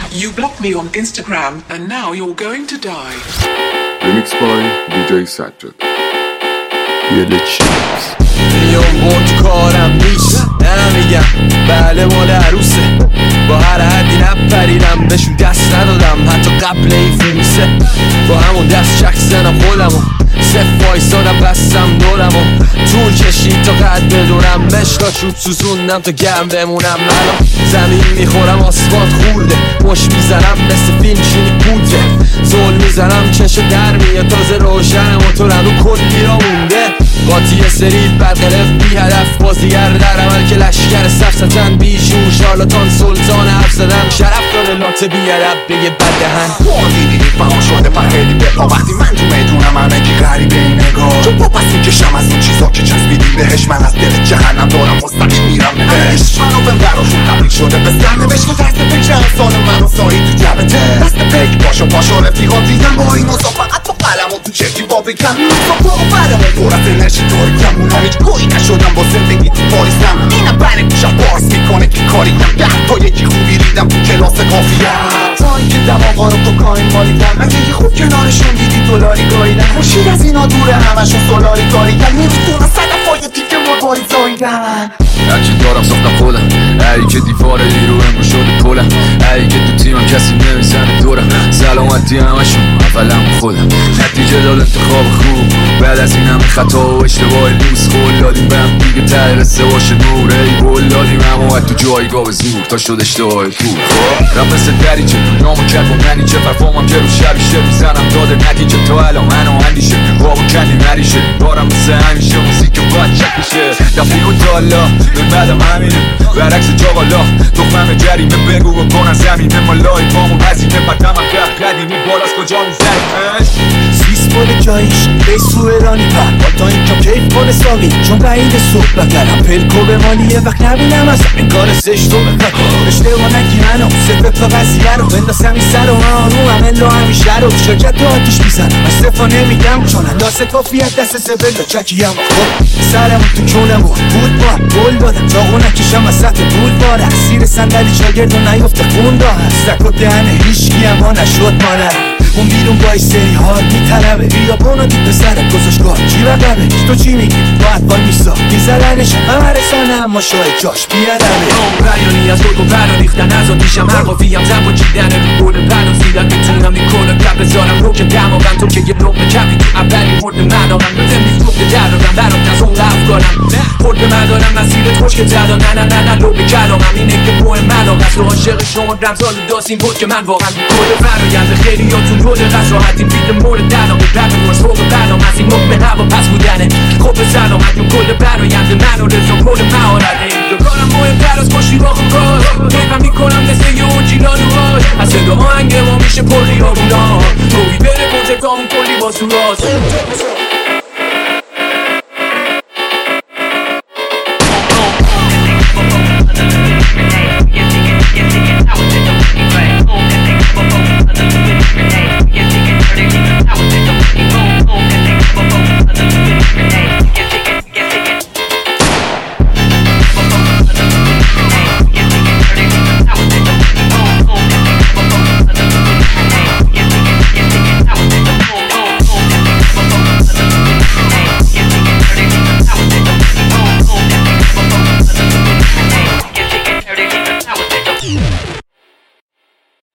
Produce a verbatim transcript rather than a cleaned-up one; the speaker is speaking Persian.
You blocked me on Instagram and now you're going to die. Remix by دی جی سجاد. یه چیز میام با تو کارم نیست نمیگم بله مال عروسه با هر حدی نپریدم بهشون دست ندادم حتی قبل این فروسه با همون دست چک زنم خودمو صف وایسادم بستم دورمو طول کشید تا قد بدونم مشتا چوب سوزوندم تا گرم بمونم الان زمین میخورم آسفالت خورده مش میزنم مثل فیلم شینی پودره زول میزنم چشو در میاد تازه روشن موتورم رو کلی را مونده قاطی سری برقرف بی هدف بازیگر در عمل که لشگر سفستن بیشون شارلاتان سلطان حرف زدن شرف داره لات بی هدف بگه بدهن دیدی فهم شده پهیدی بپا وقتی من تو میدونم همه کی غریبه این نگاه چون پا پس میکشم از این چیزا که چسبیدی بهش من از دل جهنم دارم مستقیم میرم بهش منو بهم براشون تبریک شده بس گرده بهش تو دست پیچه انسان منو سایی تو جبته دست پیک پاشو پاشو رفیقات دیدم با این اصلا فقط با قلم و تو چکی با بکم با با برم و دور از انرژی طوری کم اونم هیچ گویی نشدم با زندگی تو پاریسم اینم بره گوشم بارس میکنه که کاری کم ده تا یکی خوبی ریدم تو کلاس کافیه تا اینکه دماغا رو کوکائین مالیدم اگه یه خوب کنارشون دیدی دلاری گاییدن خوشید از اینا دوره همشون سولاری کاریدن نمیتونم صدفای تیکه مرباری زاییدن هرچی دارم ساختم خودم ای که دیوار رو امرو شده پولم ای که تو تیمم کسی نمیزنه دورم سلامتی همشون اولم خودم نتیجه داد انتخاب خوب بعد از این همه خطا و اشتباه لوس خول دادیم به هم دیگه ته رسه باشه نور ای بول دادیم همه تو جایگاه به زور تا شد اشتباه پول رم مثل دریچه نامو کرد با منیچه پرفامم که رو شبیشه میزنم داده نتیجه تا الان منو اندیشه بابا کنی مریشه دارم مثل همیشه موسیک باید چک میشه دفعی و تالا به بعدم همینه برعکس جاقالا تخمم جریمه بگو و کنن زمینه مالای پامو وزیمه بدم هم کرد قدیمی بالاست کجا میزنیمش سیس بال جایش بیسو ایرانی پر تا این کم کیف کنه ساقی چون بعید صحبت دارم پلکو به مالی یه وقت نبینم از انگار زشت و بکن اشتباه نگی منو صفت تا قضیه رو بندازم این سر و آنو همه لو همیشه رو شرکت رو آتیش میزن استفا نمیدم چون اندازه کافیت دست سبل و چکیم خب سرم تو کونم بود با گل دادم چاقو نکشم از سطح بود باره سیر صندلی شاگرد و نیفته خون دا هست و دهنه هیچکی اما نشد مانه اون بیرون با این سری حال میطلبه بیا بانو دید به سرم گذاشت کار چی بقبه تو چی میگی باید بای میسا میزرنش همه رسانه اما شاید جاش بیادمه بیانی از گرگ و برا ریختن از آتیشم هر قافیم زن با چیدن رو گل پنو زیدن میتونم نیکولم کپ بذارم رو که دماغم تو که یه لقمه کپی تو اولی مرد مدارم به زمین گفته درارم برات از اون افکارم خود به مدارم مسیرت خوش که زدا نه نه نه نه لو به کلامم اینه که مهم مدام از رو عاشق شما رمزال داستین بود که من واقعا کل فرایند خیلیاتون رول قصر راحتین بیده مورد دلام رب باز فوق برام از این مقبه هوا پس بودنه خب به سلامت اون کل برایند من و رزا کل مهارته دکارم مهمتر از باشی با خوب کار کیفم میکنم مثل یه اون جیلان و هاش از صدا آهنگ ما میشه پر خیابونا روی بره کنته تا اون کلی با سوراز